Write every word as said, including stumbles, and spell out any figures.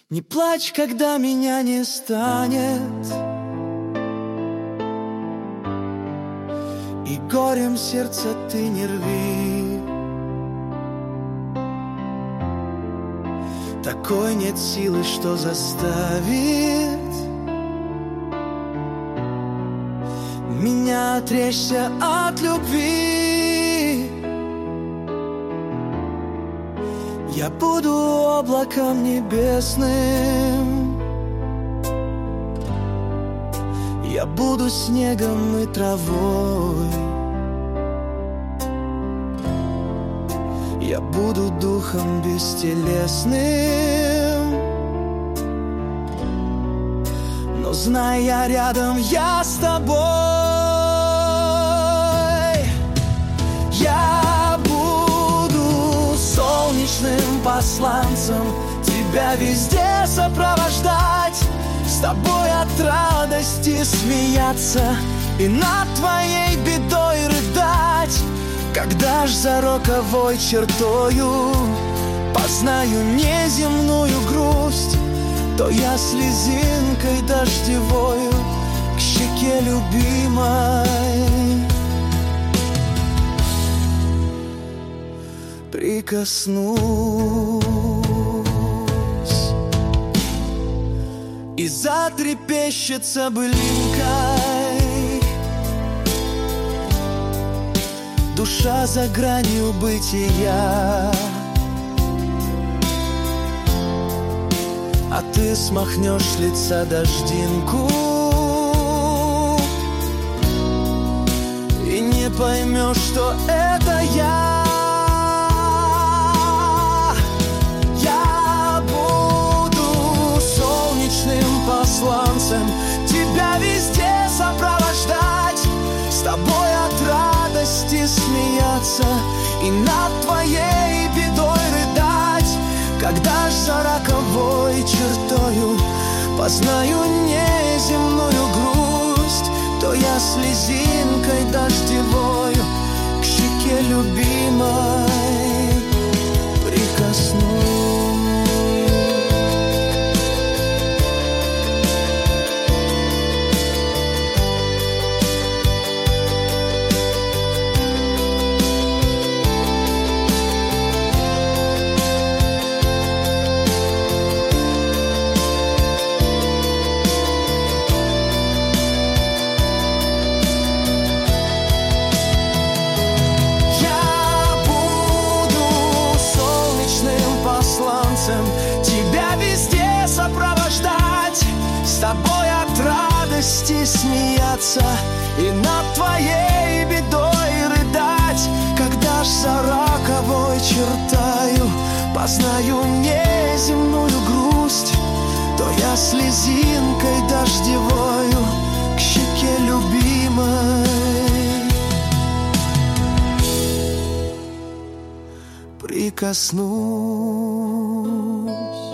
Не плачь, когда меня не станет, и горем сердце ты не рви. Такой нет силы, что заставит меня отречься от любви. Я буду облаком небесным, я буду снегом и травой, я буду духом бестелесным. Но знай, я рядом, я с тобой. Я буду солнечным посланцем, тебя везде сопровождать, с тобой от радости смеяться и над твоей бедой рыдать. Когда ж за роковой чертою познаю неземную грусть, то я слезинкой дождевою к щеке любимой прикоснусь, и затрепещется былинкой душа за гранью бытия. А ты смахнешь с лица дождинку и не поймешь, что это я. Я буду солнечным посланцем, тебя везде сопровождать, с тобой от радости смеяться и над твоей бедой рыдать. Когда ж за роковой чертою познаю неземную грусть, то я слезинкой дождевою к щеке любимой прикоснусь. Тебя везде сопровождать, с тобой от радости смеяться и над твоей бедой рыдать. Когда ж за роковой чертою познаю неземную грусть, то я слезинкой дождевою к щеке любимой прикоснусь.